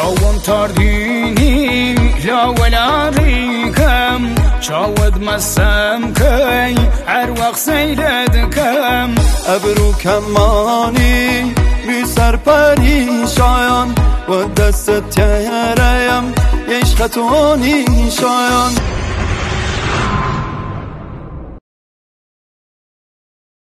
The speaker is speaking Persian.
چاوم تاردینی لا ولا ریکم چاود مسم کی هر وقت سیلدکم ابرو کمانی بی سر پریشان و دست تیرم عشق تو نیشان